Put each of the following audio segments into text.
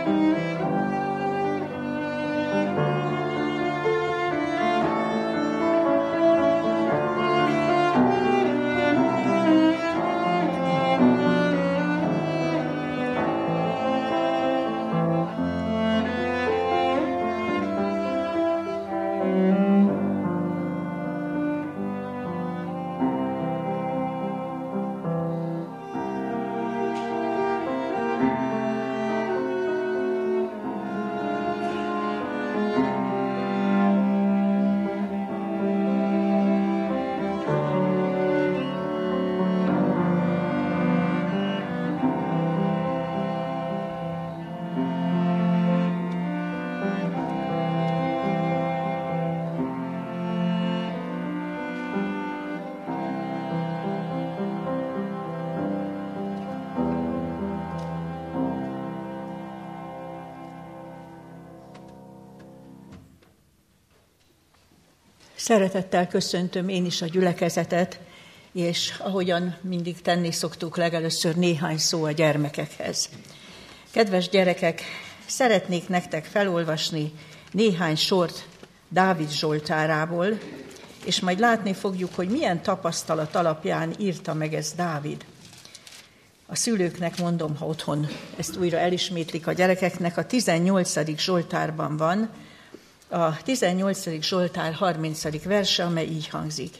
Szeretettel köszöntöm én is a gyülekezetet, és ahogyan mindig tenni szoktuk, legelőször néhány szó a gyermekekhez. Kedves gyerekek, szeretnék nektek felolvasni néhány sort Dávid Zsoltárából, és majd látni fogjuk, hogy milyen tapasztalat alapján írta meg ezt Dávid. A szülőknek mondom, ha otthon ezt újra elismétlik a gyerekeknek, a 18. Zsoltárban van, a 18. Zsoltár 30. verse, amely így hangzik.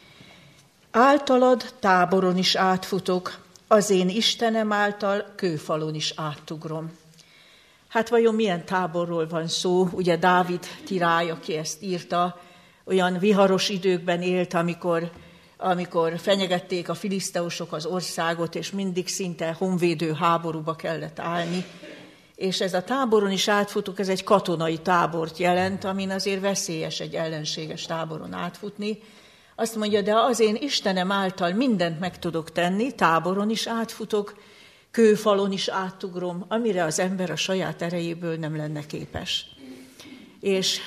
Általad táboron is átfutok, az én Istenem által kőfalon is átugrom. Hát vajon milyen táborról van szó? Ugye Dávid király, aki ezt írta, olyan viharos időkben élt, amikor fenyegették a filiszteusok az országot, és mindig szinte honvédő háborúba kellett állni. És ez a táboron is átfutok, ez egy katonai tábort jelent, amin azért veszélyes egy ellenséges táboron átfutni. Azt mondja, de az én Istenem által mindent meg tudok tenni, táboron is átfutok, kőfalon is átugrom, amire az ember a saját erejéből nem lenne képes. És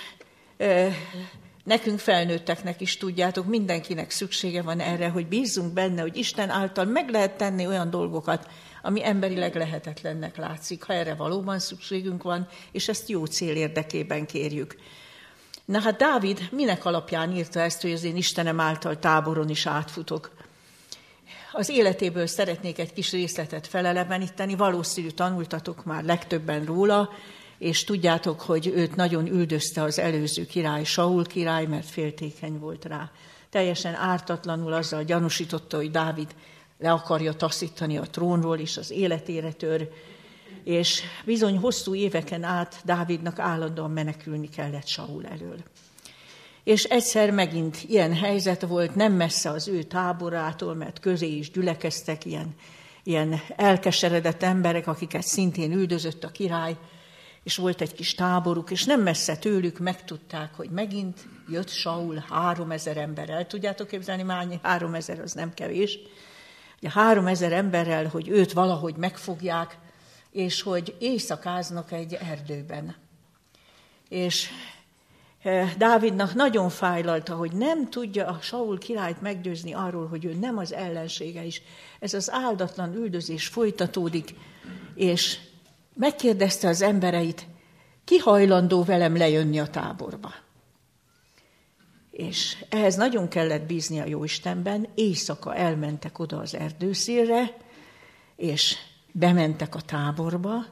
nekünk felnőtteknek is tudjátok, mindenkinek szüksége van erre, hogy bízzunk benne, hogy Isten által meg lehet tenni olyan dolgokat, ami emberileg lehetetlennek látszik, ha erre valóban szükségünk van, és ezt jó cél érdekében kérjük. Na hát Dávid minek alapján írta ezt, hogy az én Istenem által táboron is átfutok? Az életéből szeretnék egy kis részletet feleleveníteni, valószínű tanultatok már legtöbben róla, és tudjátok, hogy őt nagyon üldözte az előző király, Saul király, mert féltékeny volt rá. Teljesen ártatlanul azzal gyanúsította, hogy Dávid le akarja taszítani a trónról, és az életére tör, és bizony hosszú éveken át Dávidnak állandóan menekülni kellett Saul elől. És egyszer megint ilyen helyzet volt, nem messze az ő táborától, mert közé is gyülekeztek ilyen elkeseredett emberek, akiket szintén üldözött a király, és volt egy kis táboruk, és nem messze tőlük megtudták, hogy megint jött Saul 3000 emberrel. Tudjátok képzelni, már 3000 az nem kevés. 3000 emberrel, hogy őt valahogy megfogják, és hogy éjszakáznak egy erdőben. És Dávidnak nagyon fájlalta, hogy nem tudja a Saul királyt meggyőzni arról, hogy ő nem az ellensége is. Ez az áldatlan üldözés folytatódik, és megkérdezte az embereit, ki hajlandó velem lejönni a táborba. És ehhez nagyon kellett bízni a Jóistenben, éjszaka elmentek oda az erdőszélre, és bementek a táborba,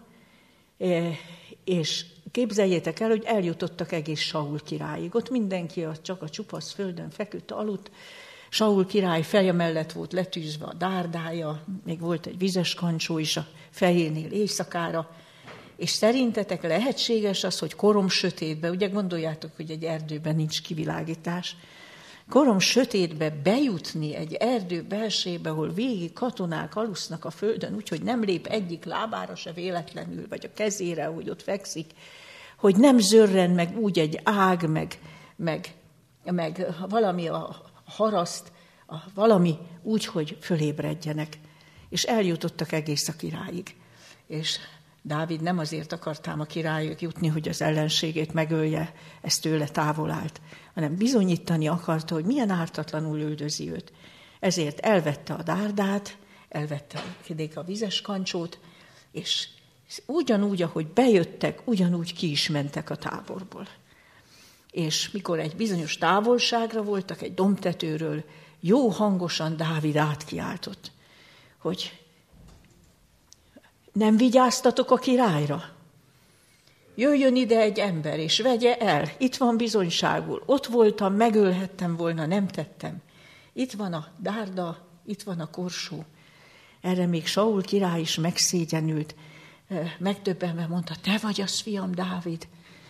és képzeljétek el, hogy eljutottak egész Saul királyig. Ott mindenki csak a csupasz földön feküdt, aludt. Saul király feje mellett volt letűzve a dárdája, még volt egy vizes kancsó is a fejénél éjszakára. És szerintetek lehetséges az, hogy korom sötétbe, ugye gondoljátok, hogy egy erdőben nincs kivilágítás, korom sötétbe bejutni egy erdő belsébe, ahol végig katonák alusznak a földön, úgyhogy nem lép egyik lábára se véletlenül, vagy a kezére, ahogy ott fekszik, hogy nem zörren meg úgy egy ág, meg valami a haraszt, valami úgy, hogy fölébredjenek. És eljutottak egész a királyig. És Dávid nem azért akartám a királyok jutni, hogy az ellenségét megölje, ez tőle távol állt, hanem bizonyítani akarta, hogy milyen ártatlanul üldözi őt. Ezért elvette a dárdát, elvette a vizes kancsót, és ugyanúgy, ahogy bejöttek, ugyanúgy ki is mentek a táborból. És mikor egy bizonyos távolságra voltak, egy dombtetőről, jó hangosan Dávid átkiáltott, hogy nem vigyáztatok a királyra? Jöjjön ide egy ember, és vegye el, itt van bizonyságul, ott voltam, megölhettem volna, nem tettem. Itt van a dárda, itt van a korsó. Erre még Saul király is megszégyenült, megdöbbenve mondta, te vagy az, fiam, Dávid,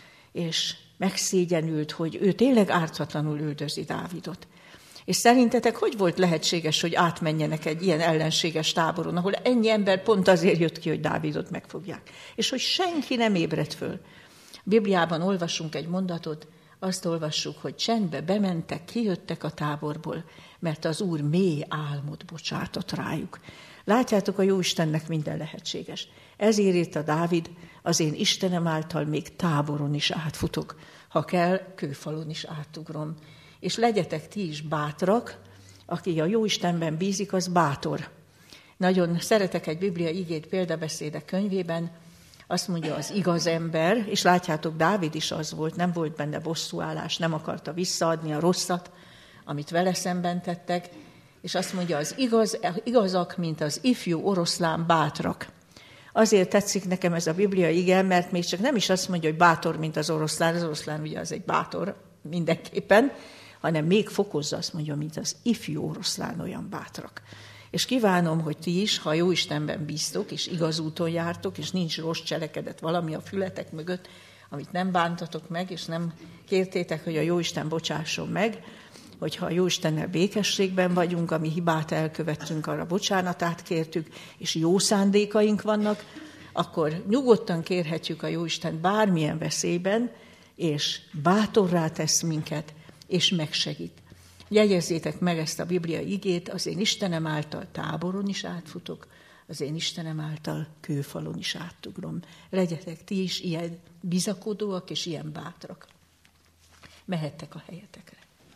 és megszégyenült, hogy ő tényleg ártatlanul üldözi Dávidot. És szerintetek hogy volt lehetséges, hogy átmenjenek egy ilyen ellenséges táboron, ahol ennyi ember pont azért jött ki, hogy Dávidot megfogják, és hogy senki nem ébredt föl. A Bibliában olvasunk egy mondatot, azt olvassuk, hogy csendbe bementek, kijöttek a táborból, mert az Úr mély álmot bocsátott rájuk. Látjátok, a Jóistennek minden lehetséges. Ezért írta Dávid, az én Istenem által még táboron is átfutok, ha kell, kőfalon is átugrom. És legyetek ti is bátrak, aki a Jóistenben bízik, az bátor. Nagyon szeretek egy Biblia igét példabeszédek könyvében, azt mondja az igaz ember, és látjátok, Dávid is az volt, nem volt benne bosszúállás, nem akarta visszaadni a rosszat, amit vele szemben tettek, és azt mondja, az igazak, mint az ifjú oroszlán bátrak. Azért tetszik nekem ez a Biblia ige, mert még csak nem is azt mondja, hogy bátor, mint az oroszlán ugye az egy bátor mindenképpen, hanem még fokozza, azt mondja, mint az ifjú oroszlán olyan bátrak. És kívánom, hogy ti is, ha Jóistenben bíztok, és igaz úton jártok, és nincs rossz cselekedet valami a fületek mögött, amit nem bántatok meg, és nem kértétek, hogy a Jóisten bocsásson meg, hogyha a Jóistennel békességben vagyunk, ami hibát elkövettünk, arra bocsánatát kértük, és jó szándékaink vannak, akkor nyugodtan kérhetjük a Jóisten bármilyen veszélyben, és bátorrá tesz minket, és megsegít. Jegyezzétek meg ezt a Biblia igét, az én Istenem által táboron is átfutok, az én Istenem által kőfalon is átugrom. Legyetek ti is ilyen bizakodóak és ilyen bátrak. Mehettek a helyetekre.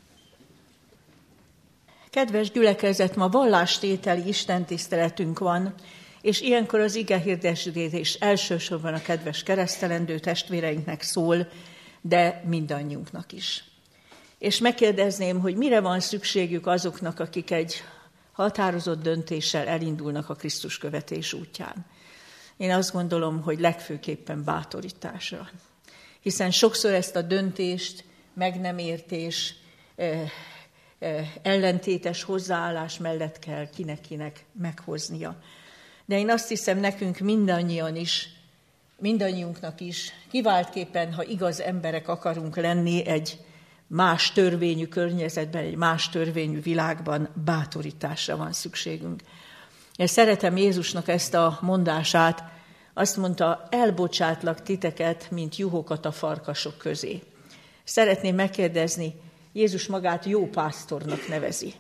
Kedves gyülekezet, ma vallástételi istentiszteletünk van, és ilyenkor az igehirdetés elsősorban a kedves keresztelendő testvéreinknek szól, de mindannyiunknak is. És megkérdezném, hogy mire van szükségük azoknak, akik egy határozott döntéssel elindulnak a Krisztus követés útján. Én azt gondolom, hogy legfőképpen bátorításra. Hiszen sokszor ezt a döntést meg nem értés, ellentétes hozzáállás mellett kell kinek meghoznia. De én azt hiszem, nekünk mindannyiunknak is, kiváltképpen, ha igaz emberek akarunk lenni egy más törvényű környezetben, egy más törvényű világban, bátorításra van szükségünk. Én szeretem Jézusnak ezt a mondását, azt mondta, elbocsátlak titeket, mint juhokat a farkasok közé. Szeretném megkérdezni, Jézus magát jó pásztornak nevezi.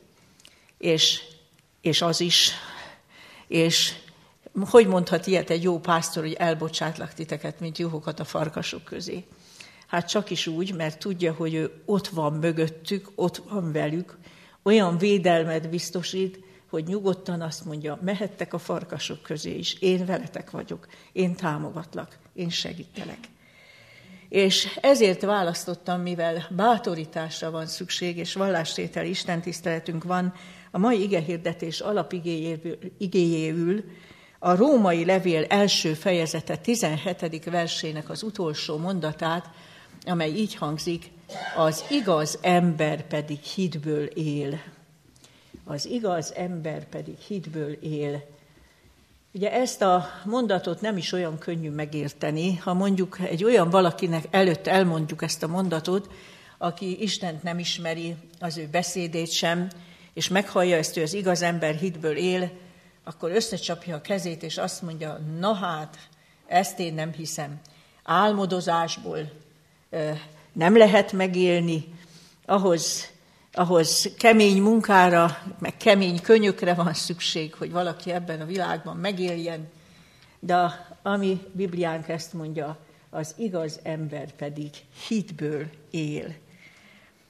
És az is. És hogy mondhat ilyet egy jó pásztor, hogy elbocsátlak titeket, mint juhokat a farkasok közé? Hát csak is úgy, mert tudja, hogy ő ott van mögöttük, ott van velük, olyan védelmet biztosít, hogy nyugodtan azt mondja, mehettek a farkasok közé is, én veletek vagyok, én támogatlak, én segítelek. És ezért választottam, mivel bátorításra van szükség, és vallástételi istentiszteletünk van, a mai igehirdetés alapigéjéül a római levél első fejezete 17. versének az utolsó mondatát, amely így hangzik, az igaz ember pedig hitből él. Az igaz ember pedig hitből él. Ugye ezt a mondatot nem is olyan könnyű megérteni, ha mondjuk egy olyan valakinek előtt elmondjuk ezt a mondatot, aki Istent nem ismeri, az ő beszédét sem, és meghallja ezt, hogy az igaz ember hitből él, akkor összecsapja a kezét, és azt mondja, na hát, ezt én nem hiszem. Álmodozásból nem lehet megélni, ahhoz kemény munkára, meg kemény könyökre van szükség, hogy valaki ebben a világban megéljen, de a mi Bibliánk ezt mondja, az igaz ember pedig hitből él.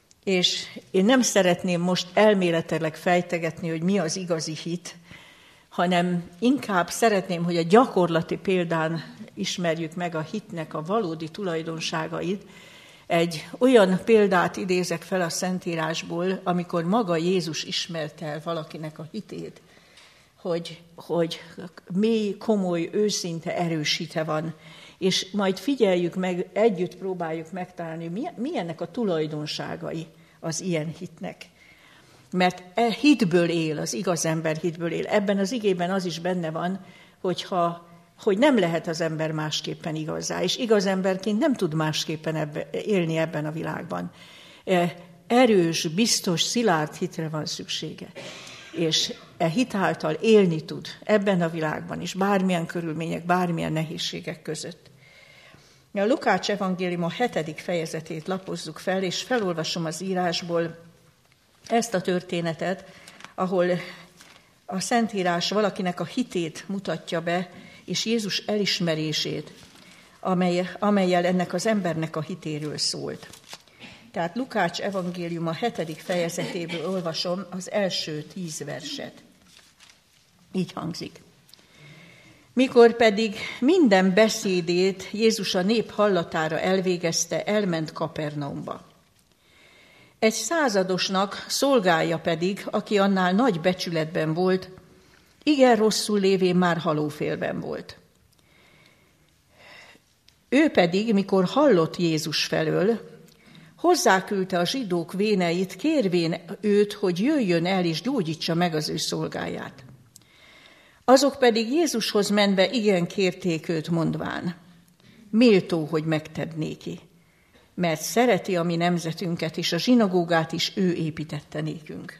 És én nem szeretném most elméletileg fejtegetni, hogy mi az igazi hit, hanem inkább szeretném, hogy a gyakorlati példán ismerjük meg a hitnek a valódi tulajdonságait. Egy olyan példát idézek fel a Szentírásból, amikor maga Jézus ismerte el valakinek a hitét, hogy mély, komoly, őszinte, erős hite van. És majd figyeljük meg, együtt próbáljuk megtalálni, milyennek a tulajdonságai az ilyen hitnek. Mert hitből él, az igaz ember hitből él. Ebben az igében az is benne van, hogy nem lehet az ember másképpen igazá, és igaz emberként nem tud másképpen élni ebben a világban. Erős, biztos, szilárd hitre van szüksége. És hit által élni tud ebben a világban is, bármilyen körülmények, bármilyen nehézségek között. A Lukács evangélium 7. fejezetét lapozzuk fel, és felolvasom az írásból ezt a történetet, ahol a Szentírás valakinek a hitét mutatja be, és Jézus elismerését, amellyel ennek az embernek a hitéről szólt. Tehát Lukács evangélium 7. fejezetéből olvasom az első 10 verset. Így hangzik. Mikor pedig minden beszédét Jézus a nép hallatára elvégezte, elment Kapernaumba. Egy századosnak szolgája pedig, aki annál nagy becsületben volt, igen rosszul lévén már halófélben volt. Ő pedig, mikor hallott Jézus felől, hozzáküldte a zsidók véneit, kérvén őt, hogy jöjjön el és gyógyítsa meg az ő szolgáját. Azok pedig Jézushoz menve igen kérték őt, mondván, méltó, hogy megtedd néki, mert szereti a mi nemzetünket, és a zsinagógát is ő építette nékünk.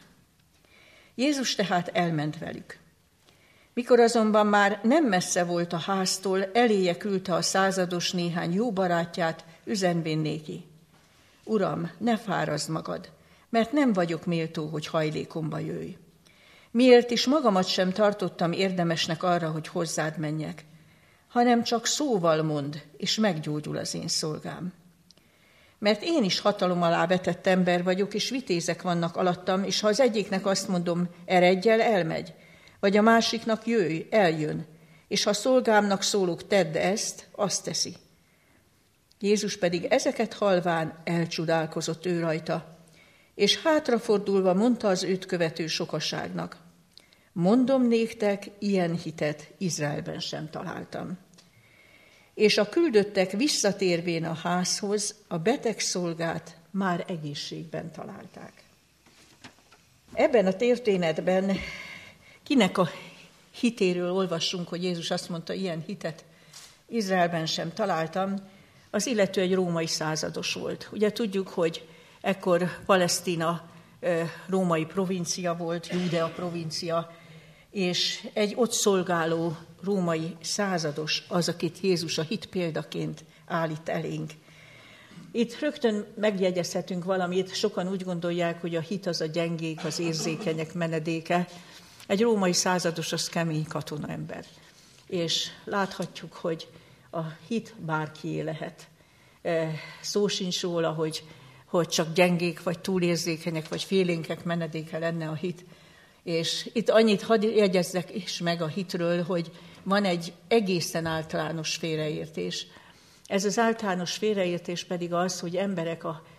Jézus tehát elment velük. Mikor azonban már nem messze volt a háztól, eléje küldte a százados néhány jó barátját, üzenvén néki. Uram, ne fárazd magad, mert nem vagyok méltó, hogy hajlékomba jöjj. Miért is magamat sem tartottam érdemesnek arra, hogy hozzád menjek, hanem csak szóval mondd, és meggyógyul az én szolgám. Mert én is hatalom alá vetett ember vagyok, és vitézek vannak alattam, és ha az egyiknek azt mondom, eredj el, elmegy, vagy a másiknak jöjj, eljön, és ha szolgámnak szólok, tedd ezt, azt teszi. Jézus pedig ezeket halván elcsodálkozott ő rajta, és hátrafordulva mondta az őt követő sokaságnak, mondom néktek, ilyen hitet Izraelben sem találtam. És a küldöttek visszatérvén a házhoz, a beteg szolgát már egészségben találták. Ebben a történetben kinek a hitéről olvassunk, hogy Jézus azt mondta, ilyen hitet Izraelben sem találtam, az illető egy római százados volt. Ugye tudjuk, hogy ekkor Palesztina római provincia volt, Júdea provincia, és egy ott szolgáló római százados az, akit Jézus a hit példaként állít elénk. Itt rögtön megjegyezhetünk valamit, sokan úgy gondolják, hogy a hit az a gyengék, az érzékenyek menedéke. Egy római százados az kemény katonaember. És láthatjuk, hogy a hit bárkié lehet. Szó sincs róla, hogy csak gyengék, vagy túlérzékenyek, vagy félénkek menedéke lenne a hit. És itt annyit hadd jegyezzek is meg a hitről, hogy van egy egészen általános félreértés. Ez az általános félreértés pedig az, hogy emberek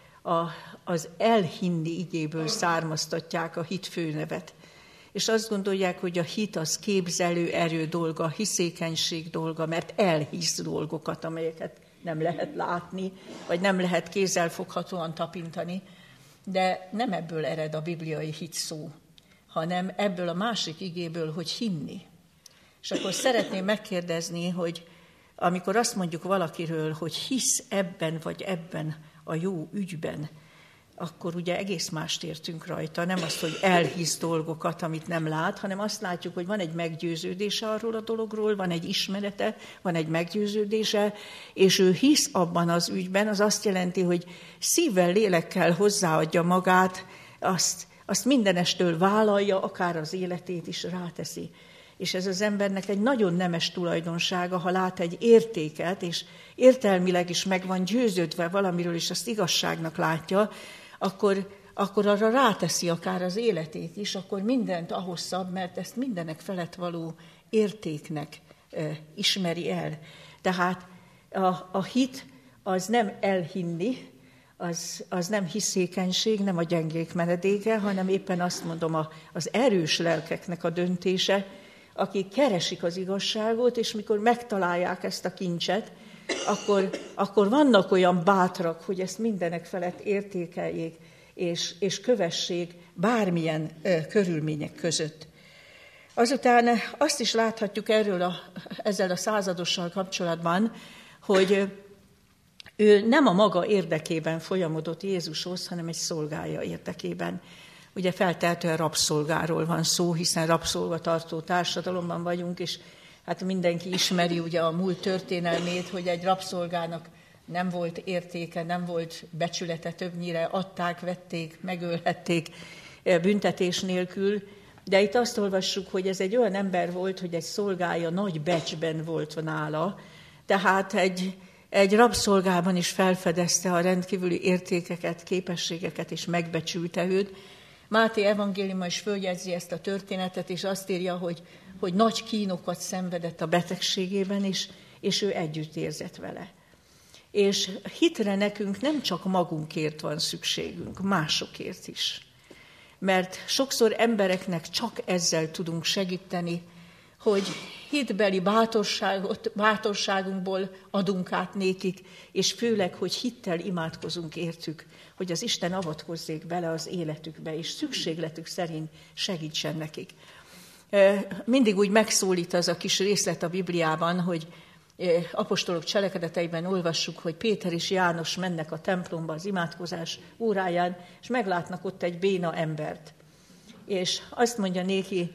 az elhinni igéből származtatják a hit főnevet. És azt gondolják, hogy a hit az képzelő erő dolga, hiszékenység dolga, mert elhisz dolgokat, amelyeket nem lehet látni, vagy nem lehet kézzelfoghatóan tapintani. De nem ebből ered a bibliai hit szó, hanem ebből a másik igéből, hogy hinni. És akkor szeretném megkérdezni, hogy amikor azt mondjuk valakiről, hogy hisz ebben vagy ebben a jó ügyben, akkor ugye egész mást értünk rajta. Nem azt, hogy elhisz dolgokat, amit nem lát, hanem azt látjuk, hogy van egy meggyőződése arról a dologról, van egy ismerete, van egy meggyőződése, és ő hisz abban az ügyben, az azt jelenti, hogy szívvel, lélekkel hozzáadja magát, azt mindenestől vállalja, akár az életét is ráteszi. És ez az embernek egy nagyon nemes tulajdonsága, ha lát egy értéket, és értelmileg is meg van győződve valamiről, és azt igazságnak látja, akkor arra ráteszi akár az életét is, akkor mindent ahhoz szab, mert ezt mindenek felett való értéknek ismeri el. Tehát a hit az nem elhinni, az nem hiszékenység, nem a gyengék menedéke, hanem éppen azt mondom, az erős lelkeknek a döntése, akik keresik az igazságot, és mikor megtalálják ezt a kincset, akkor vannak olyan bátrak, hogy ezt mindenek felett értékeljék, és kövessék bármilyen körülmények között. Azután azt is láthatjuk ezzel a századossal kapcsolatban, hogy ő nem a maga érdekében folyamodott Jézushoz, hanem egy szolgája érdekében. Ugye feltehetően rabszolgáról van szó, hiszen rabszolgatartó társadalomban vagyunk, és hát mindenki ismeri ugye a múlt történelmét, hogy egy rabszolgának nem volt értéke, nem volt becsülete, többnyire adták, vették, megölhették büntetés nélkül. De itt azt olvassuk, hogy ez egy olyan ember volt, hogy egy szolgája nagy becsben volt nála, tehát egy rabszolgában is felfedezte a rendkívüli értékeket, képességeket, és megbecsülte őt. Máté evangéliuma is följegyzi ezt a történetet, és azt írja, hogy nagy kínokat szenvedett a betegségében, és ő együtt érzett vele. És hitre nekünk nem csak magunkért van szükségünk, másokért is. Mert sokszor embereknek csak ezzel tudunk segíteni, hogy hitbeli bátorságunkból adunk át nékik, és főleg, hogy hittel imádkozunk értük, hogy az Isten avatkozzék bele az életükbe, és szükségletük szerint segítsen nekik. Mindig úgy megszólít az a kis részlet a Bibliában, hogy apostolok cselekedeteiben olvassuk, hogy Péter és János mennek a templomba az imádkozás óráján, és meglátnak ott egy béna embert. És azt mondja néki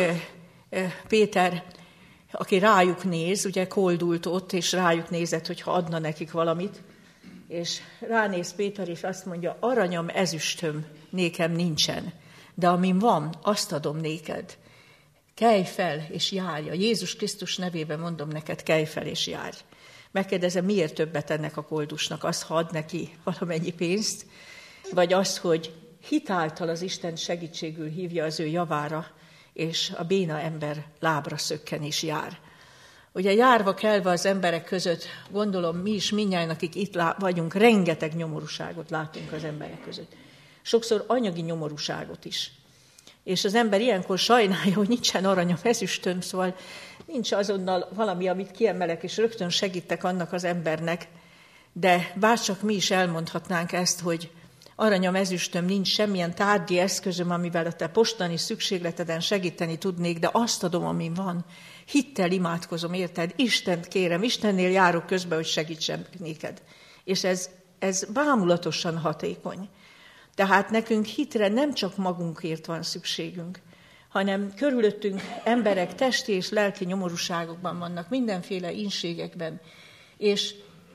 Péter, aki rájuk néz, ugye koldult ott, és rájuk nézett, hogyha adna nekik valamit, és ránéz Péter, és azt mondja, aranyam, ezüstöm nékem nincsen, de amin van, azt adom néked. Kelj fel, és járj. A Jézus Krisztus nevében mondom neked, kelj fel, és járj. Megkérdezem, miért többet ennek a koldusnak? Az, ha ad neki valamennyi pénzt, vagy az, hogy hitáltal az Isten segítségül hívja az ő javára, és a béna ember lábra szökken és jár. Ugye járva kelve az emberek között, gondolom mi is mindnyájan, akik itt vagyunk, rengeteg nyomorúságot látunk az emberek között. Sokszor anyagi nyomorúságot is. És az ember ilyenkor sajnálja, hogy nincsen aranyam, ezüstöm, szóval nincs azonnal valami, amit kiemelek, és rögtön segítek annak az embernek, de bárcsak mi is elmondhatnánk ezt, hogy aranyam, ezüstöm, nincs semmilyen tárgyi eszközöm, amivel a te postani szükségleteden segíteni tudnék, de azt adom, amin van. Hittel imádkozom, érted? Istent kérem, Istennél járok közben, hogy segítsen néked. És ez bámulatosan hatékony. Tehát nekünk hitre nem csak magunkért van szükségünk, hanem körülöttünk emberek testi és lelki nyomorúságokban vannak, mindenféle ínségekben. És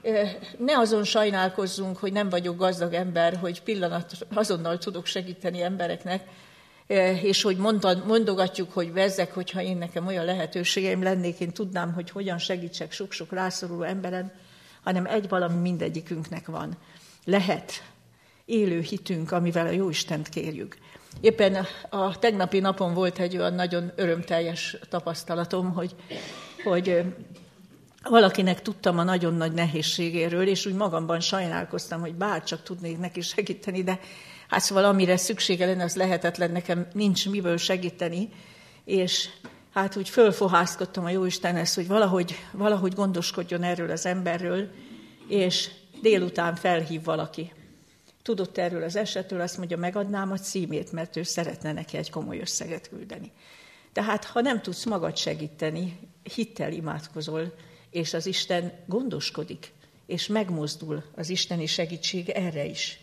ne azon sajnálkozzunk, hogy nem vagyok gazdag ember, hogy azonnal tudok segíteni embereknek, és hogy mondogatjuk, hogy vezzek, hogyha én nekem olyan lehetőségeim lennék, én tudnám, hogy hogyan segítsek sok-sok rászoruló emberen, hanem valami mindegyikünknek van. Lehet élő hitünk, amivel a Jóistent kérjük. Éppen a tegnapi napon volt egy olyan nagyon örömteljes tapasztalatom, hogy valakinek tudtam a nagyon nagy nehézségéről, és úgy magamban sajnálkoztam, hogy bárcsak tudnék neki segíteni, de hát szóval amire szüksége lenne, az lehetetlen, nekem nincs miből segíteni, és hát úgy fölfohászkodtam a Jóistenhez, hogy valahogy gondoskodjon erről az emberről, és délután felhív valaki. Tudott erről az esetről, azt mondja, megadnám a címét, mert ő szeretne neki egy komoly összeget küldeni. Tehát, ha nem tudsz magad segíteni, hittel imádkozol, és az Isten gondoskodik, és megmozdul az isteni segítség erre is.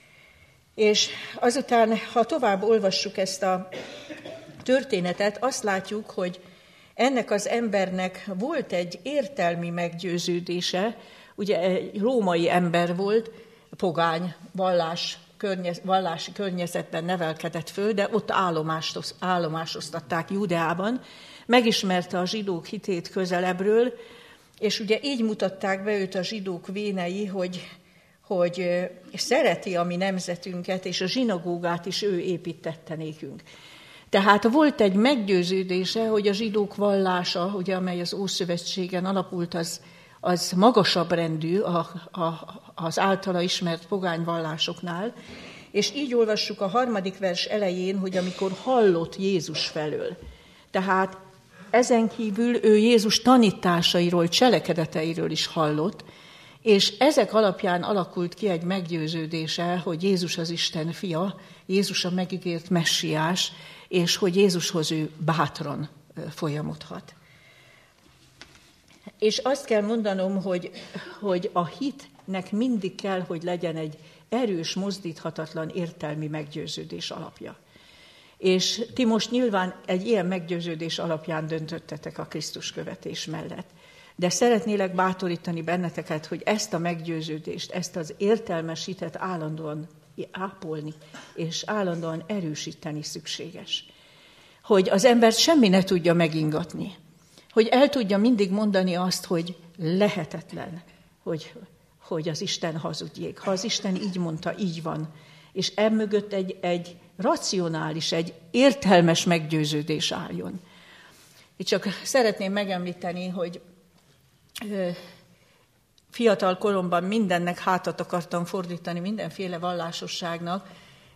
És azután, ha tovább olvassuk ezt a történetet, azt látjuk, hogy ennek az embernek volt egy értelmi meggyőződése, ugye egy római ember volt, pogány, vallási környezetben nevelkedett föl, de ott állomásoztatták Judeában, megismerte a zsidók hitét közelebbről, és ugye így mutatták be őt a zsidók vénei, hogy szereti a mi nemzetünket, és a zsinagógát is ő építette nékünk. Tehát volt egy meggyőződése, hogy a zsidók vallása, ugye, amely az Ószövetségen alapult, az magasabb rendű az általa ismert pogány vallásoknál, és így olvassuk a 3. vers elején, hogy amikor hallott Jézus felől. Tehát ezen kívül ő Jézus tanításairól, cselekedeteiről is hallott, és ezek alapján alakult ki egy meggyőződése, hogy Jézus az Isten fia, Jézus a megígért messiás, és hogy Jézushoz ő bátran folyamodhat. És azt kell mondanom, hogy a hitnek mindig kell, hogy legyen egy erős, mozdíthatatlan értelmi meggyőződés alapja. És ti most nyilván egy ilyen meggyőződés alapján döntöttetek a Krisztus követés mellett. De szeretnélek bátorítani benneteket, hogy ezt a meggyőződést, ezt az értelmes hitet állandóan ápolni, és állandóan erősíteni szükséges. Hogy az embert semmi ne tudja megingatni. Hogy el tudja mindig mondani azt, hogy lehetetlen, hogy az Isten hazudjék. Ha az Isten így mondta, így van. És emögött egy racionális, egy értelmes meggyőződés álljon. Itt csak szeretném megemlíteni, hogy fiatal koromban mindennek hátat akartam fordítani, mindenféle vallásosságnak,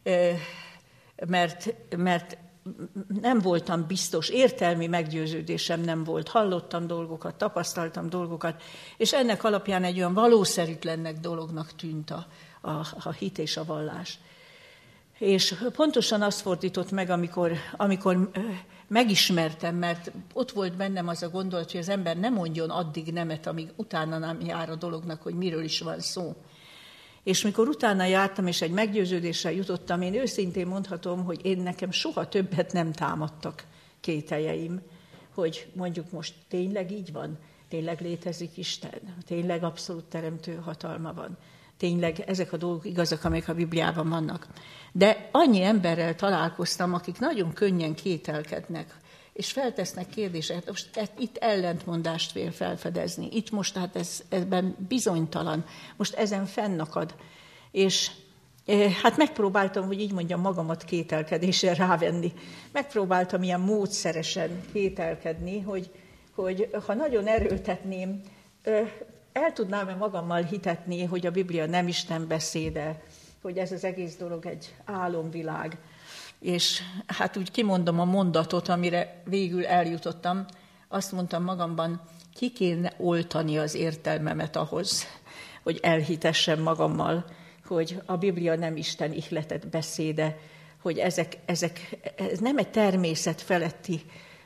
mert nem voltam biztos, értelmi meggyőződésem nem volt. Hallottam dolgokat, tapasztaltam dolgokat, és ennek alapján egy olyan valószerűtlennek dolognak tűnt a hit és a vallás. És pontosan azt fordított meg, amikor megismertem, mert ott volt bennem az a gondolat, hogy az ember nem mondjon addig nemet, amíg utána nem jár a dolognak, hogy miről is van szó. És mikor utána jártam, és egy meggyőződéssel jutottam, én őszintén mondhatom, hogy nekem soha többet nem támadtak kételjeim, hogy mondjuk most tényleg így van, tényleg létezik Isten, tényleg abszolút teremtő hatalma van, tényleg ezek a dolgok igazak, amelyek a Bibliában vannak. De annyi emberrel találkoztam, akik nagyon könnyen kételkednek, és feltesznek kérdéseket. Most itt ellentmondást vél felfedezni. Itt most hát ezben bizonytalan. Most ezen fennakad. És hát megpróbáltam, hogy így mondjam, magamat kételkedésre rávenni. Megpróbáltam ilyen módszeresen kételkedni, hogy ha nagyon erőltetném, el tudnám-e magammal hitetni, hogy a Biblia nem Isten beszéde, hogy ez az egész dolog egy álomvilág. És hát úgy kimondom a mondatot, amire végül eljutottam, azt mondtam magamban, ki kéne oltani az értelmemet ahhoz, hogy elhitessem magammal, hogy a Biblia nem Isten ihletett beszéde, hogy ez nem egy természet feletti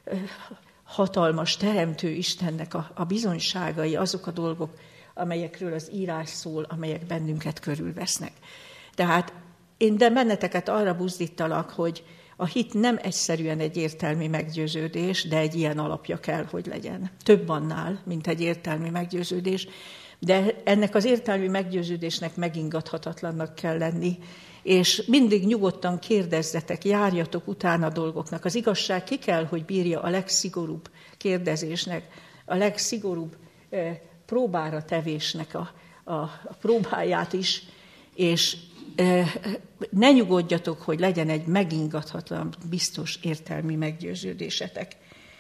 hatalmas teremtő Istennek a bizonyságai, azok a dolgok, amelyekről az írás szól, amelyek bennünket körülvesznek. Tehát én benneteket arra buzdítalak, hogy a hit nem egyszerűen egy értelmi meggyőződés, de egy ilyen alapja kell, hogy legyen. Több annál, mint egy értelmi meggyőződés, de ennek az értelmi meggyőződésnek megingathatatlannak kell lenni, és mindig nyugodtan kérdezzetek, járjatok utána dolgoknak. Az igazság ki kell, hogy bírja a legszigorúbb kérdezésnek, a legszigorúbb próbára tevésnek a próbáját is, és ne nyugodjatok, hogy legyen egy megingathatatlan, biztos értelmi meggyőződésetek.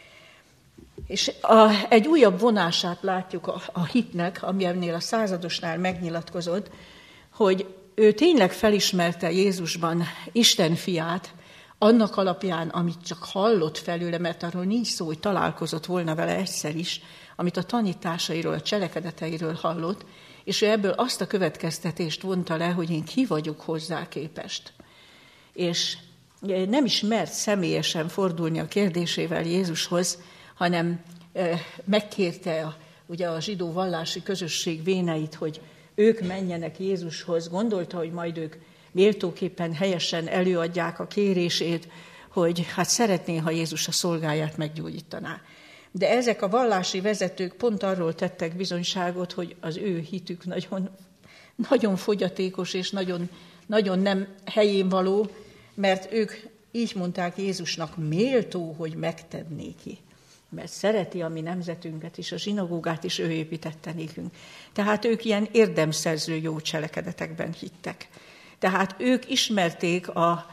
És egy újabb vonását látjuk a hitnek, ami ennél a századosnál megnyilatkozott, hogy ő tényleg felismerte Jézusban Isten fiát, annak alapján, amit csak hallott felőle, mert arról nincs szó, hogy találkozott volna vele egyszer is, amit a tanításairól, a cselekedeteiről hallott, és ő ebből azt a következtetést vonta le, hogy én ki vagyok hozzá képest. És nem is mert személyesen fordulni a kérdésével Jézushoz, hanem megkérte ugye a zsidó vallási közösség véneit, hogy ők menjenek Jézushoz. Gondolta, hogy majd ők méltóképpen helyesen előadják a kérését, hogy hát szeretné, ha Jézus a szolgáját meggyógyítaná. De ezek a vallási vezetők pont arról tettek bizonyságot, hogy az ő hitük nagyon, nagyon fogyatékos és nagyon, nagyon nem helyén való, mert ők így mondták Jézusnak, méltó, hogy megtenné ki. mert szereti a mi nemzetünket és a zsinagógát is ő építette nékünk. Tehát ők ilyen érdemszerző jó cselekedetekben hittek. Tehát ők ismerték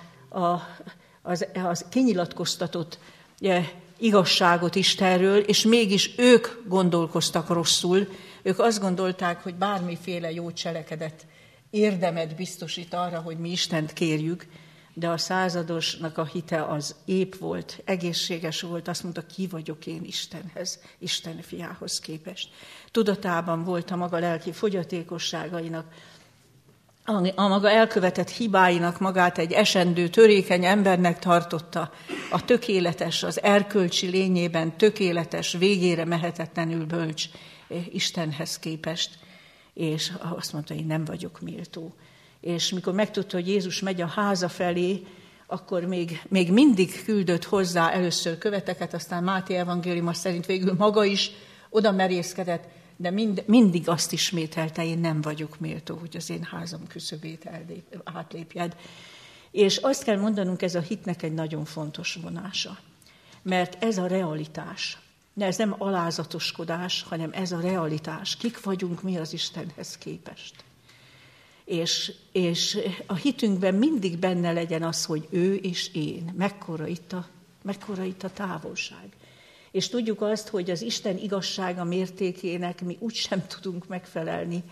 az kinyilatkoztatott igazságot Istenről, és mégis ők gondolkoztak rosszul. Ők azt gondolták, hogy bármiféle jó cselekedet érdemet biztosít arra, hogy mi Istent kérjük, de a századosnak a hite az épp volt, egészséges volt, azt mondta, ki vagyok én Istenhez, Isten fiához képest. Tudatában volt a maga lelki fogyatékosságainak, a maga elkövetett hibáinak magát egy esendő, törékeny embernek tartotta, a tökéletes, az erkölcsi lényében tökéletes, végére mehetetlenül bölcs Istenhez képest, és azt mondta, én nem vagyok méltó. És mikor megtudta, hogy Jézus megy a háza felé, akkor még mindig küldött hozzá először követeket, aztán Máté evangéliuma szerint végül maga is oda merészkedett, de mindig azt ismételte, én nem vagyok méltó, hogy az én házam küszöbét átlépjed. És azt kell mondanunk, ez a hitnek egy nagyon fontos vonása. Mert ez a realitás. Ez nem alázatoskodás, hanem ez a realitás. Kik vagyunk mi az Istenhez képest. És a hitünkben mindig benne legyen az, hogy ő és én. Mekkora itt a távolság. És tudjuk azt, hogy az Isten igazsága mértékének mi úgysem tudunk megfelelni,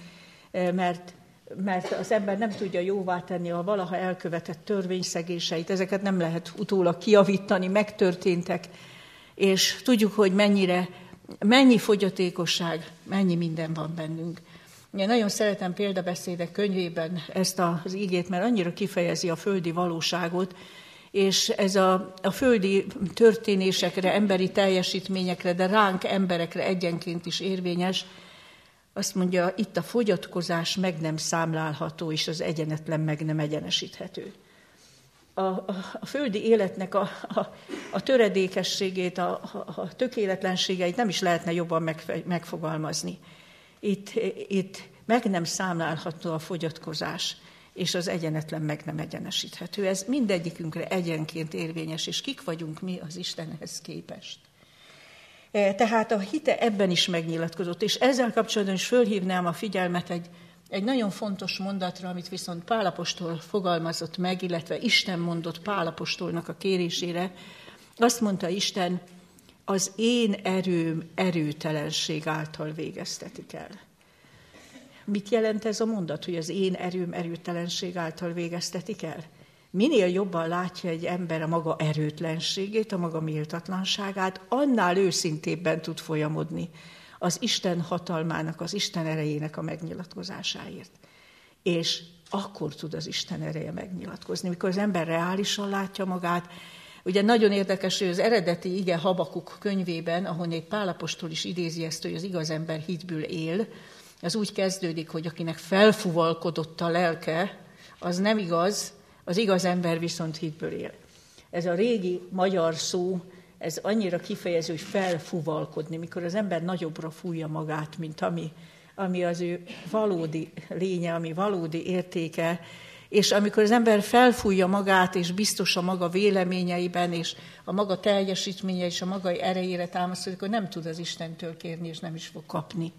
mert az ember nem tudja jóvá tenni a valaha elkövetett törvényszegéseit, ezeket nem lehet utólag kijavítani, megtörténtek, és tudjuk, hogy mennyi fogyatékosság, mennyi minden van bennünk. Én nagyon szeretem példabeszédek könyvében ezt az igét, mert annyira kifejezi a földi valóságot, és ez a földi történésekre, emberi teljesítményekre, de ránk emberekre egyenként is érvényes. Azt mondja, itt a fogyatkozás meg nem számlálható, és az egyenetlen meg nem egyenesíthető. A földi életnek a töredékességét, a tökéletlenségeit nem is lehetne jobban megfogalmazni. Itt meg nem számlálható a fogyatkozás, és az egyenetlen meg nem egyenesíthető. Ez mindegyikünkre egyenként érvényes, és kik vagyunk mi az Istenhez képest. Tehát a hite ebben is megnyilatkozott, és ezzel kapcsolatban is fölhívnám a figyelmet egy nagyon fontos mondatra, amit viszont Pál apostol fogalmazott meg, illetve Isten mondott Pál apostolnak a kérésére. Azt mondta Isten, az én erőm erőtelenség által végeztetik el. Mit jelent ez a mondat, hogy az én erőm erőtelenség által végeztetik el? Minél jobban látja egy ember a maga erőtlenségét, a maga méltatlanságát, annál őszintébben tud folyamodni az Isten hatalmának, az Isten erejének a megnyilatkozásáért. És akkor tud az Isten ereje megnyilatkozni, mikor az ember reálisan látja magát. Ugye nagyon érdekes, hogy az eredeti ige Habakuk könyvében, ahol Pál apostol is idézi ezt, hogy az igaz ember hitből él, az úgy kezdődik, hogy akinek felfuvalkodott a lelke, az nem igaz, az igaz ember viszont hitből él. Ez a régi magyar szó, ez annyira kifejező, hogy felfuvalkodni, mikor az ember nagyobbra fújja magát, mint ami az ő valódi lénye, ami valódi értéke, és amikor az ember felfújja magát, és biztos a maga véleményeiben, és a maga teljesítménye, és a maga erejére támaszkodik, akkor nem tud az Istentől kérni, és nem is fog kapni.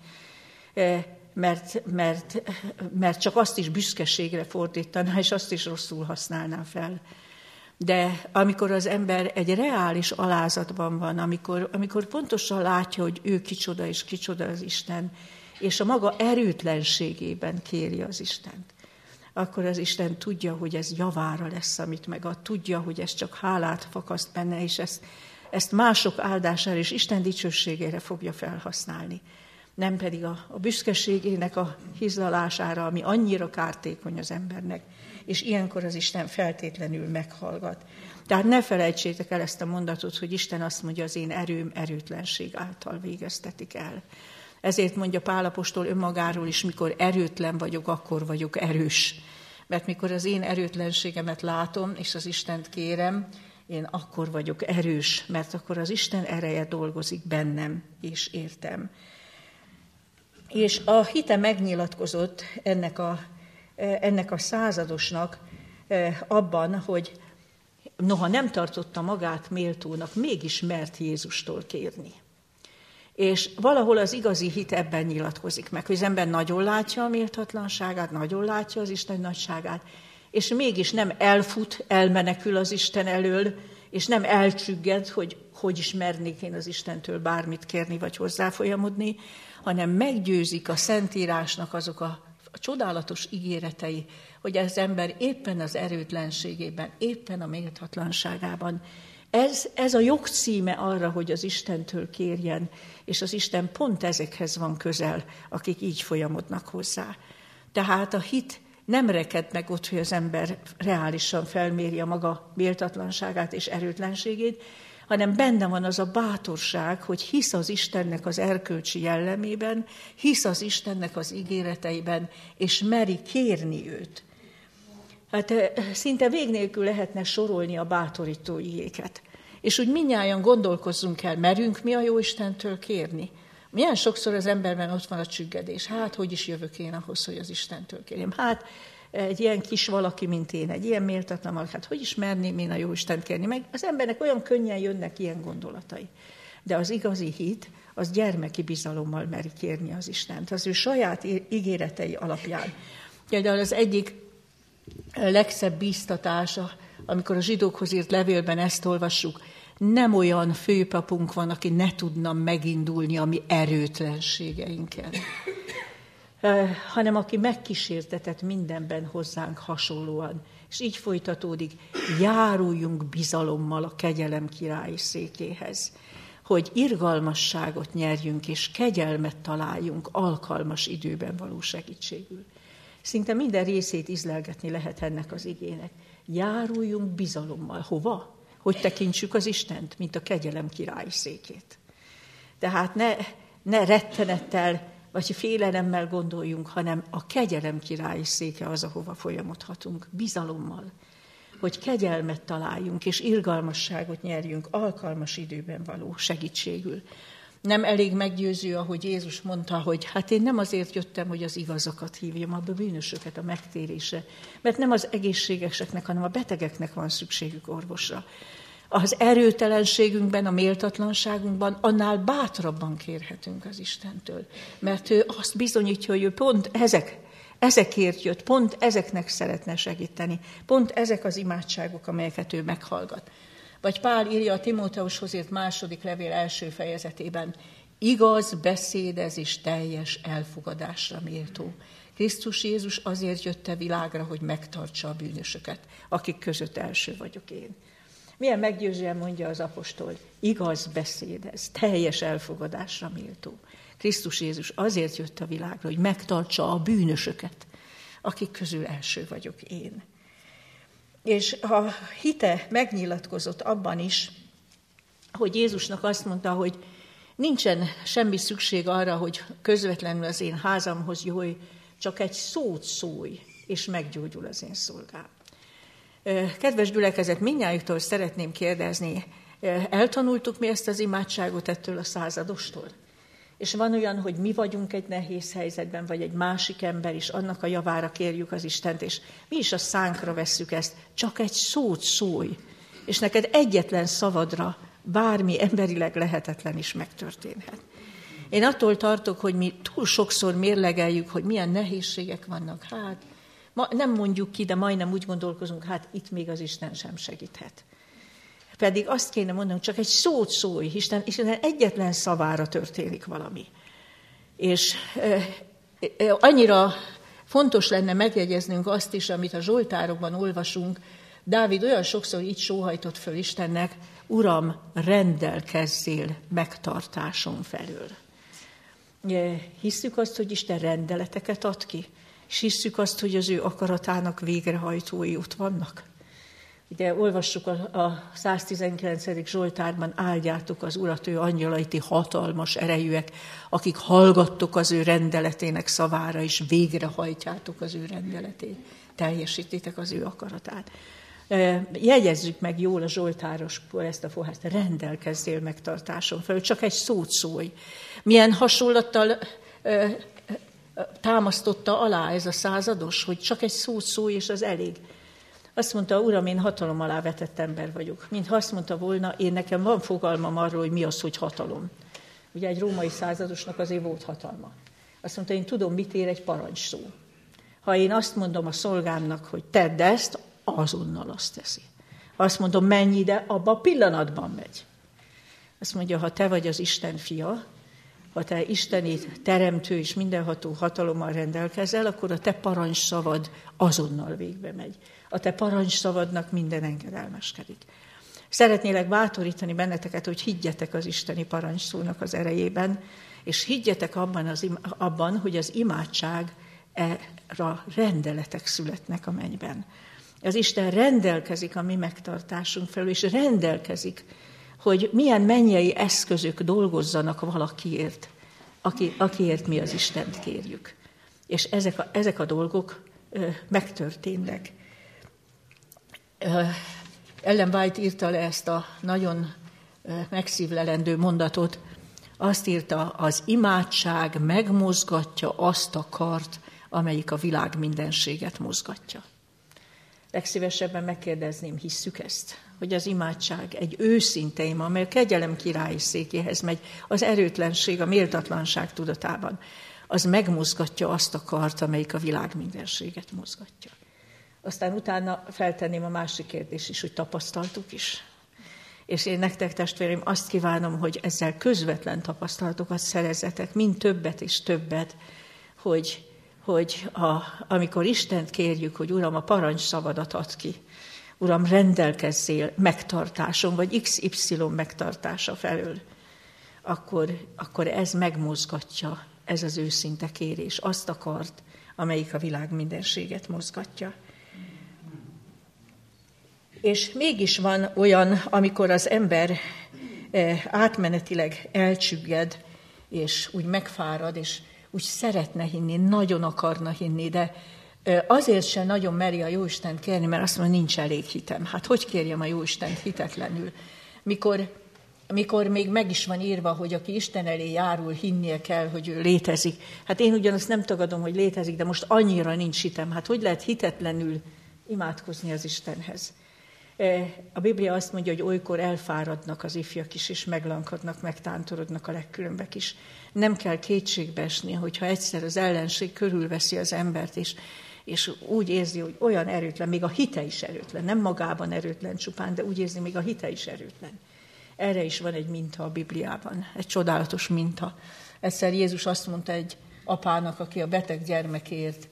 Mert csak azt is büszkeségre fordítaná, és azt is rosszul használná fel. De amikor az ember egy reális alázatban van, amikor pontosan látja, hogy ő kicsoda és kicsoda az Isten, és a maga erőtlenségében kéri az Istent, akkor az Isten tudja, hogy ez javára lesz, amit megad, tudja, hogy ez csak hálát fakaszt benne, és ezt mások áldására és Isten dicsőségére fogja felhasználni. Nem pedig a büszkeségének a hizlalására, ami annyira kártékony az embernek, és ilyenkor az Isten feltétlenül meghallgat. Tehát ne felejtsétek el ezt a mondatot, hogy Isten azt mondja, az én erőm erőtlenség által végeztetik el. Ezért mondja Pál apostol önmagáról is, mikor erőtlen vagyok, akkor vagyok erős. Mert mikor az én erőtlenségemet látom, és az Istent kérem, én akkor vagyok erős, mert akkor az Isten ereje dolgozik bennem, és értem. És a hite megnyilatkozott ennek a századosnak abban, hogy noha nem tartotta magát méltónak, mégis mert Jézustól kérni. És valahol az igazi hit ebben nyilatkozik meg, hogy az ember nagyon látja a méltatlanságát, nagyon látja az Isten nagyságát, és mégis nem elfut, elmenekül az Isten elől, és nem elcsügged, hogy is mernék én az Istentől bármit kérni, vagy hozzáfolyamodni, hanem meggyőzik a Szentírásnak azok a csodálatos ígéretei, hogy az ember éppen az erőtlenségében, éppen a méltatlanságában. Ez a jogcíme arra, hogy az Istentől kérjen, és az Isten pont ezekhez van közel, akik így folyamodnak hozzá. Tehát a hit nem reked meg ott, hogy az ember reálisan felméri a maga méltatlanságát és erőtlenségét, hanem benne van az a bátorság, hogy hisz az Istennek az erkölcsi jellemében, hisz az Istennek az ígéreteiben, és meri kérni őt. Hát szinte vég nélkül lehetne sorolni a bátorító igéket. És úgy mindnyájan gondolkozzunk el, merünk mi a Jóistentől kérni? Milyen sokszor az emberben ott van a csüggedés. Hát, hogy is jövök én ahhoz, hogy az Istentől kérjem? Hát, egy ilyen kis valaki, mint én, egy ilyen méltatlan valaki, hát hogy is merném én a Jóistent kérni? Meg az embernek olyan könnyen jönnek ilyen gondolatai. De az igazi hit, az gyermeki bizalommal meri kérni az Istent, az ő saját ígéretei alapján. Például az egyik legszebb bíztatása, amikor a zsidókhoz írt levélben ezt olvassuk, nem olyan főpapunk van, aki ne tudna megindulni a mi erőtlenségeinkkel, hanem aki megkísértetett mindenben hozzánk hasonlóan. És így folytatódik, járuljunk bizalommal a kegyelem királyi székéhez, hogy irgalmasságot nyerjünk és kegyelmet találjunk alkalmas időben való segítségül. Szinte minden részét ízlelgetni lehet ennek az igének. Járuljunk bizalommal. Hova? Hogy tekintsük az Istent, mint a kegyelem királyi székét. Tehát ne rettenettel vagy félelemmel gondoljunk, hanem a kegyelem királyi széke az, ahova folyamodhatunk, bizalommal, hogy kegyelmet találjunk és irgalmasságot nyerjünk alkalmas időben való segítségül. Nem elég meggyőző, ahogy Jézus mondta, hogy hát én nem azért jöttem, hogy az igazakat hívjam, a bűnösöket a megtérésre, mert nem az egészségeseknek, hanem a betegeknek van szükségük orvosra. Az erőtelenségünkben, a méltatlanságunkban annál bátrabban kérhetünk az Istentől, mert ő azt bizonyítja, hogy ő pont ezekért jött, pont ezeknek szeretne segíteni, pont ezek az imádságok, amelyeket ő meghallgat. Vagy Pál írja a Timóteushoz írt második levél első fejezetében, igaz beszédez és teljes elfogadásra méltó. Krisztus Jézus azért jött a világra, hogy megtartsa a bűnösöket, akik között első vagyok én. Milyen meggyőzően mondja az apostol, igaz beszédez, teljes elfogadásra méltó. Krisztus Jézus azért jött a világra, hogy megtartsa a bűnösöket, akik közül első vagyok én. És a hite megnyilatkozott abban is, hogy Jézusnak azt mondta, hogy nincsen semmi szükség arra, hogy közvetlenül az én házamhoz jöjj, csak egy szót szólj, és meggyógyul az én szolgám. Kedves gyülekezet, mindnyájuktól szeretném kérdezni, eltanultuk mi ezt az imádságot ettől a századostól? És van olyan, hogy mi vagyunk egy nehéz helyzetben, vagy egy másik ember is, annak a javára kérjük az Istent, és mi is a szánkra vesszük ezt, csak egy szót szólj, és neked egyetlen szavadra bármi emberileg lehetetlen is megtörténhet. Én attól tartok, hogy mi túl sokszor mérlegeljük, hogy milyen nehézségek vannak. Hát, nem mondjuk ki, de majdnem úgy gondolkozunk, hát itt még az Isten sem segíthet. Pedig azt kéne mondanunk, csak egy szót szólj, Isten egyetlen szavára történik valami. És annyira fontos lenne megjegyeznünk azt is, amit a Zsoltárokban olvasunk, Dávid olyan sokszor így sóhajtott föl Istennek, Uram, rendelkezzél megtartásom felől. Hisszük azt, hogy Isten rendeleteket ad ki, és hisszük azt, hogy az ő akaratának végrehajtói ott vannak. Ugye olvassuk a 119. Zsoltárban, áldjátok az Urat, ő angyalai, ti hatalmas erejűek, akik hallgattok az ő rendeletének szavára, és végrehajtjátok az ő rendeletét, teljesítitek az ő akaratát. Jegyezzük meg jól a zsoltárosból ezt a fohást, rendelkezzél megtartáson felül, csak egy szót szólj. Milyen hasonlattal támasztotta alá ez a százados, hogy csak egy szót szólj, és az elég. Azt mondta, Uram, én hatalom alá vetett ember vagyok. Mintha azt mondta volna, nekem van fogalmam arról, hogy mi az, hogy hatalom. Ugye egy római századosnak azért volt hatalma. Azt mondta, én tudom, mit ér egy parancsszó. Ha én azt mondom a szolgámnak, hogy tedd ezt, azonnal azt teszi. Ha azt mondom, menj ide, abban a pillanatban megy. Azt mondja, ha te vagy az Isten fia, ha te isteni teremtő és mindenható hatalommal rendelkezel, akkor a te parancsszavad azonnal végbe megy. A te parancsszavadnak minden engedelmeskedik. Szeretnélek bátorítani benneteket, hogy higgyetek az isteni parancsszónak az erejében, és higgyetek abban, hogy az imádság rendeletek születnek a mennyben. Az Isten rendelkezik a mi megtartásunk felül, és rendelkezik, hogy milyen mennyei eszközök dolgozzanak valakiért, akiért mi az Istent kérjük. És ezek a dolgok megtörténnek. Ellen White írta le ezt a nagyon megszívlelendő mondatot. Azt írta, az imádság megmozgatja azt a kart, amelyik a világ mindenséget mozgatja. Legszívesebben megkérdezném, hisszük ezt? Hogy az imádság egy őszinte ima, amely a kegyelem királyi székéhez megy, az erőtlenség, a méltatlanság tudatában, az megmozgatja azt a kart, amelyik a világ mindenséget mozgatja. Aztán utána feltenném a másik kérdést is, hogy tapasztaltuk is. És én nektek, testvéreim, azt kívánom, hogy ezzel közvetlen tapasztalatokat szerezzetek, mind többet és többet, hogy amikor Istent kérjük, hogy Uram, a parancsszavadat add ki, Uram, rendelkezzél megtartáson, vagy XY megtartása felől, akkor ez megmozgatja, ez az őszinte kérés, azt a kart, amelyik a világ mindenséget mozgatja. És mégis van olyan, amikor az ember átmenetileg elcsügged, és úgy megfárad, és úgy szeretne hinni, nagyon akarna hinni, de azért sem nagyon meri a Jóistent kérni, mert azt mondja, nincs elég hitem. Hát hogy kérjem a Jóistent hitetlenül? Mikor még meg is van írva, hogy aki Isten elé járul, hinnie kell, hogy ő létezik. Hát én ugyanazt nem tagadom, hogy létezik, de most annyira nincs hitem. Hát hogy lehet hitetlenül imádkozni az Istenhez? A Biblia azt mondja, hogy olykor elfáradnak az ifjak is, és meglankadnak, megtántorodnak a legkülönbek is. Nem kell kétségbe esni, hogyha egyszer az ellenség körülveszi az embert, és úgy érzi, hogy olyan erőtlen, még a hite is erőtlen, nem magában erőtlen csupán, de úgy érzi, még a hite is erőtlen. Erre is van egy minta a Bibliában, egy csodálatos minta. Egyszer Jézus azt mondta egy apának, aki a beteg gyermekért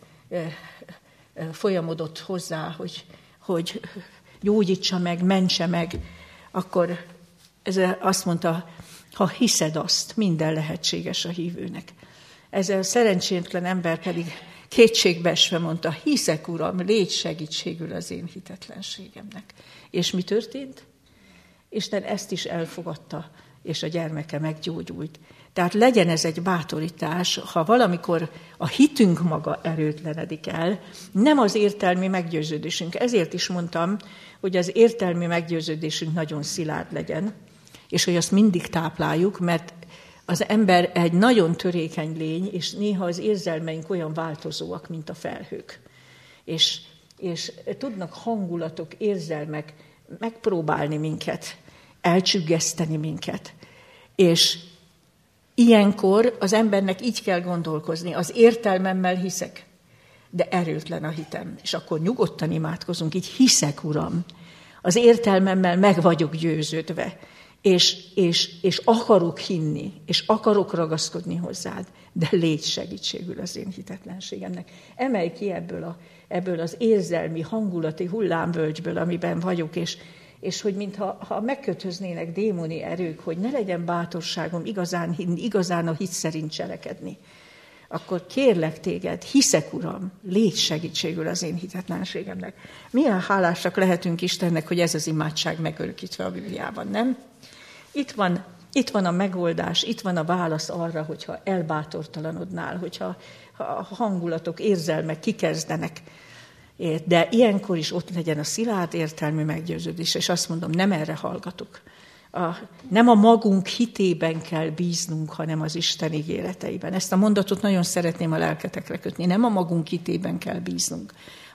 folyamodott hozzá, hogy gyógyítsa meg, mentse meg, akkor azt mondta, ha hiszed azt, minden lehetséges a hívőnek. Ez a szerencsétlen ember pedig kétségbeesve mondta, hiszek, Uram, légy segítségül az én hitetlenségemnek. És mi történt? Isten ezt is elfogadta, és a gyermeke meggyógyult. Tehát legyen ez egy bátorítás, ha valamikor a hitünk maga erőtlenedik el, nem az értelmi meggyőződésünk. Ezért is mondtam, hogy az értelmi meggyőződésünk nagyon szilárd legyen, és hogy azt mindig tápláljuk, mert az ember egy nagyon törékeny lény, és néha az érzelmeink olyan változóak, mint a felhők. És tudnak hangulatok, érzelmek megpróbálni minket, elcsüggeszteni minket. És ilyenkor az embernek így kell gondolkozni, az értelmemmel hiszek, de erőtlen a hitem. És akkor nyugodtan imádkozunk, így hiszek, Uram, az értelmemmel meg vagyok győződve, és akarok hinni, és akarok ragaszkodni hozzád, de légy segítségül az én hitetlenségemnek. Emelj ki ebből az érzelmi, hangulati hullámvölgyből, amiben vagyok, és hogy mintha megkötöznének démoni erők, hogy ne legyen bátorságom igazán hinni, igazán a hit szerint cselekedni, akkor kérlek téged, hiszek, Uram, légy segítségül az én hitetlenségemnek. Milyen hálásak lehetünk Istennek, hogy ez az imádság megörökítve a Bibliában, nem? Itt van a megoldás, itt van a válasz arra, hogyha elbátortalanodnál, hogyha a hangulatok, érzelmek kikezdenek. De ilyenkor is ott legyen a szilárd értelmű meggyőződés, és azt mondom, nem erre hallgatok. Nem a magunk hitében kell bíznunk, hanem az Isten ígéreteiben. Ezt a mondatot nagyon szeretném a lelketekre kötni. Nem a magunk hitében kell bíznunk,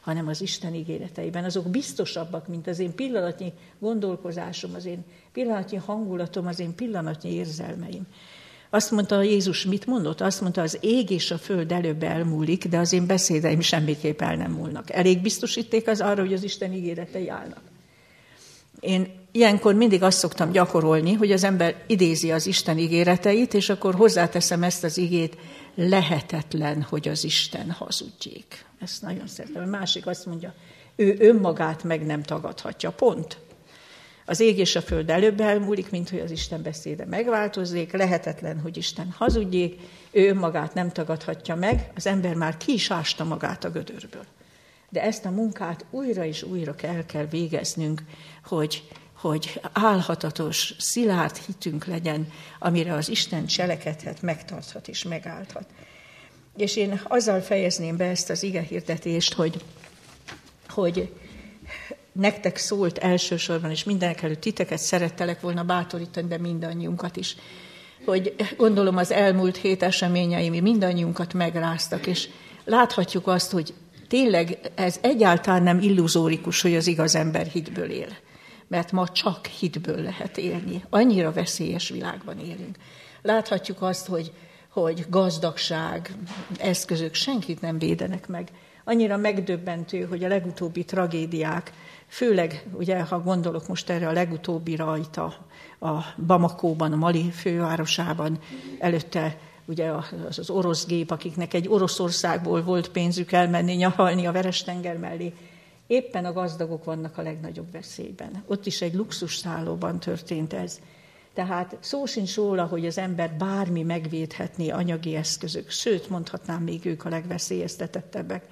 hanem az Isten ígéreteiben. Azok biztosabbak, mint az én pillanatnyi gondolkozásom, az én pillanatnyi hangulatom, az én pillanatnyi érzelmeim. Azt mondta Jézus, mit mondott? Azt mondta, az ég és a föld előbb elmúlik, de az én beszédeim semmiképp el nem múlnak. Elég biztosíték az arra, hogy az Isten ígéretei állnak. Én ilyenkor mindig azt szoktam gyakorolni, hogy az ember idézi az Isten ígéreteit, és akkor hozzáteszem ezt az igét, lehetetlen, hogy az Isten hazudjék. Ezt nagyon szeretem. A másik azt mondja, ő önmagát meg nem tagadhatja. Pont. Az ég és a föld előbb elmúlik, mint hogy az Isten beszéde megváltozzék, lehetetlen, hogy Isten hazudjék, ő önmagát nem tagadhatja meg, az ember már ki is ásta magát a gödörből. De ezt a munkát újra és újra kell végeznünk, hogy álhatatos, szilárd hitünk legyen, amire az Isten cselekedhet, megtarthat és megállhat. És én azzal fejezném be ezt az igehirdetést, hogy nektek szólt elsősorban, és mindenekelőtt titeket szerettelek volna bátorítani, de mindannyiunkat is, hogy gondolom az elmúlt hét eseményei mindannyiunkat megráztak, és láthatjuk azt, hogy tényleg ez egyáltalán nem illuzórikus, hogy az igaz ember hitből él. Mert ma csak hitből lehet élni. Annyira veszélyes világban élünk. Láthatjuk azt, hogy gazdagság, eszközök senkit nem védenek meg. Annyira megdöbbentő, hogy a legutóbbi tragédiák, főleg, ugye, ha gondolok most erre a legutóbbi rajta a Bamakóban, a Mali fővárosában, előtte ugye az orosz gép, akiknek egy Oroszországból volt pénzük elmenni nyaralni a Veres-tenger mellé, éppen a gazdagok vannak a legnagyobb veszélyben. Ott is egy luxusszállóban történt ez. Tehát szó sincs róla, hogy az ember bármi megvédhetné anyagi eszközök, sőt, mondhatnám, még ők a legveszélyeztetettebbek.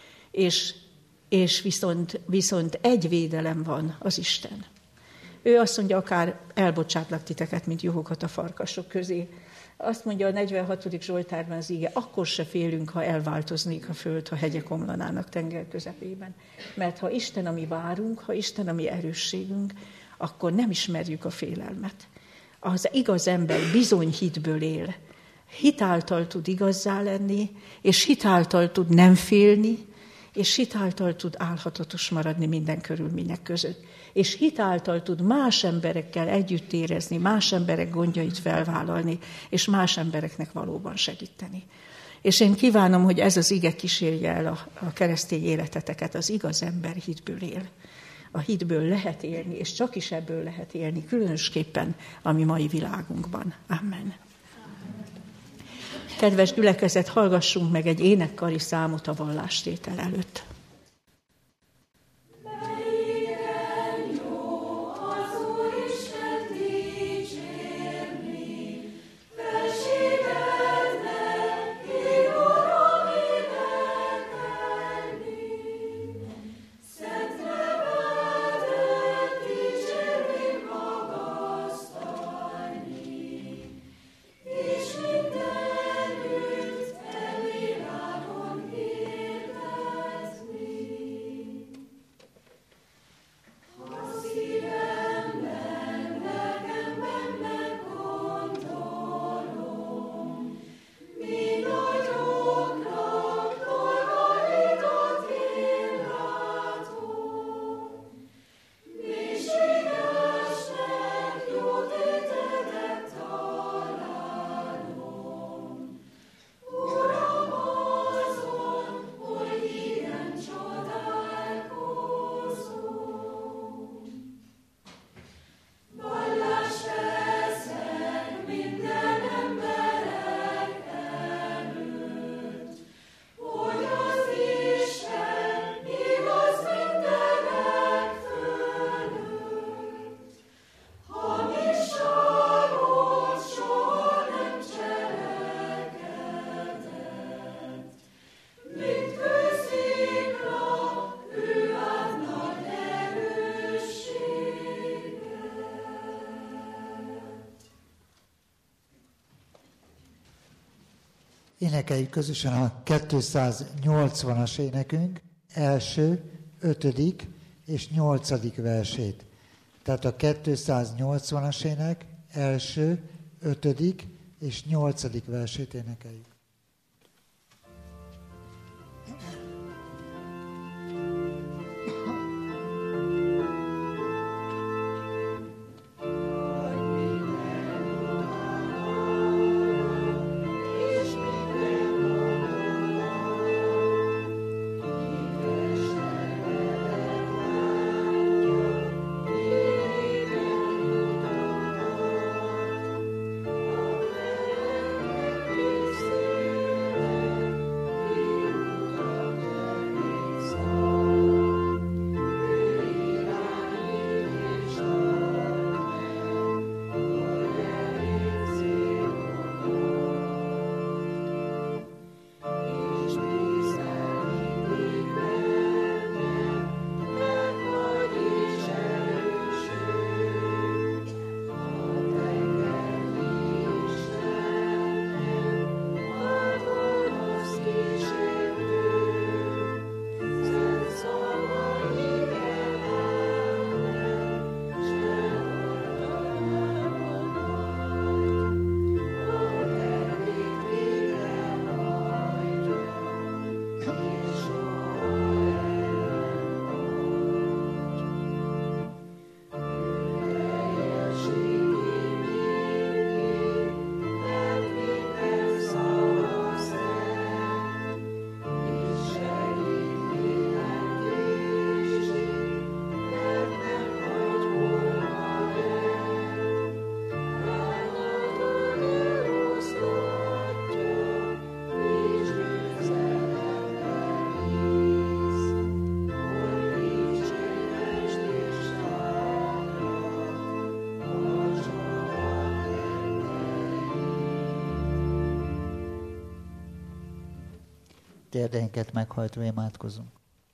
És viszont egy védelem van, az Isten. Ő azt mondja, akár elbocsátlak titeket, mint juhokat a farkasok közé. Azt mondja a 46. Zsoltárban az íge, akkor se félünk, ha elváltoznék a föld, ha hegyek omlanának tenger közepében. Mert ha Isten a mi várunk, ha Isten a mi erősségünk, akkor nem ismerjük a félelmet. Az igaz ember bizony hitből él. Hitáltal tud igazzá lenni, és hitáltal tud nem félni, és hitáltal tud álhatatos maradni minden körülmények között. És hitáltal tud más emberekkel együtt érezni, más emberek gondjait felvállalni, és más embereknek valóban segíteni. És én kívánom, hogy ez az ige kísérje el a keresztény életeteket, az igaz ember hitből él. A hitből lehet élni, és csak is ebből lehet élni, különösképpen a mi mai világunkban. Amen. Kedves gyülekezet, hallgassunk meg egy énekkari számot a vallástétel előtt. Énekeljük közösen a 280-as énekünk első, 5. és 8. versét. Tehát a 280-as ének első, 5. és 8. versét énekeljük. Térdeinket meghajtva imádkozunk.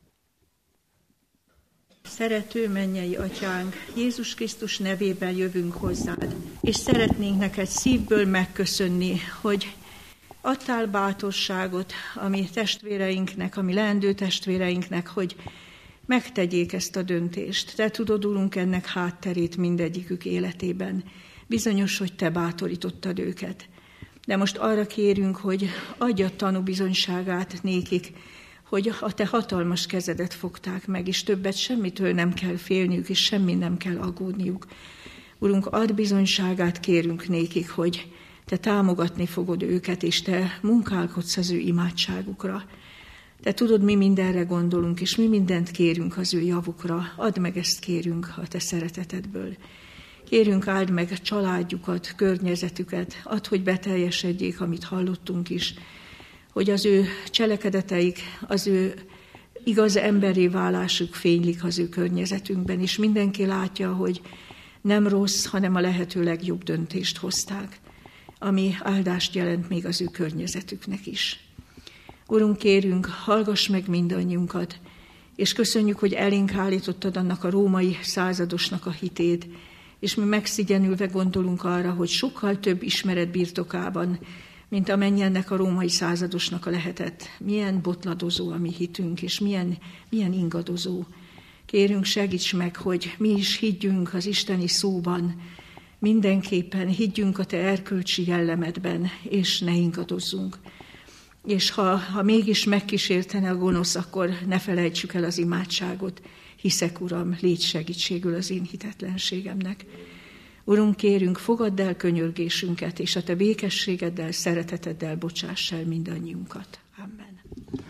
Szerető mennyei Atyánk, Jézus Krisztus nevében jövünk hozzád, és szeretnénk neked szívből megköszönni, hogy adtál bátorságot a mi testvéreinknek, a mi leendő testvéreinknek, hogy megtegyék ezt a döntést. Te tudod, Urunk, ennek hátterét mindegyikük életében. Bizonyos, hogy te bátorítottad őket. De most arra kérünk, hogy adj a tanúbizonyságát nékik, hogy a te hatalmas kezedet fogták meg, és többet semmitől nem kell félniük, és semmi nem kell aggódniuk. Urunk, add bizonyságát kérünk nékik, hogy te támogatni fogod őket, és te munkálkodsz az ő imádságukra. Te tudod, mi mindenre gondolunk, és mi mindent kérünk az ő javukra. Add meg ezt kérünk a te szeretetedből. Kérünk, áld meg családjukat, környezetüket, add, hogy beteljesedjék, amit hallottunk is, hogy az ő cselekedeteik, az ő igaz emberi válásuk fénylik az ő környezetünkben, és mindenki látja, hogy nem rossz, hanem a lehető legjobb döntést hozták, ami áldást jelent még az ő környezetüknek is. Urunk, kérünk, hallgass meg mindannyiunkat, és köszönjük, hogy elénk állítottad annak a római századosnak a hitét, és mi megszigyenülve gondolunk arra, hogy sokkal több ismeret birtokában, mint amennyi ennek a római századosnak a lehetett. Milyen botladozó a mi hitünk, és milyen ingadozó. Kérünk, segíts meg, hogy mi is higgyünk az isteni szóban, mindenképpen higgyünk a te erkölcsi jellemedben, és ne ingadozzunk. És ha mégis megkísértene a gonosz, akkor ne felejtsük el az imádságot. Hiszek, Uram, légy segítségül az én hitetlenségemnek. Urunk, kérünk, fogadd el könyörgésünket, és a te békességeddel, szereteteddel bocsáss el mindannyiunkat. Amen.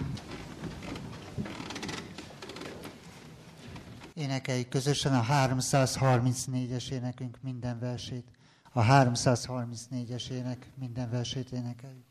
Énekeljük közösen a 334-es énekünk minden versét. A 334-es ének minden versét énekeljük.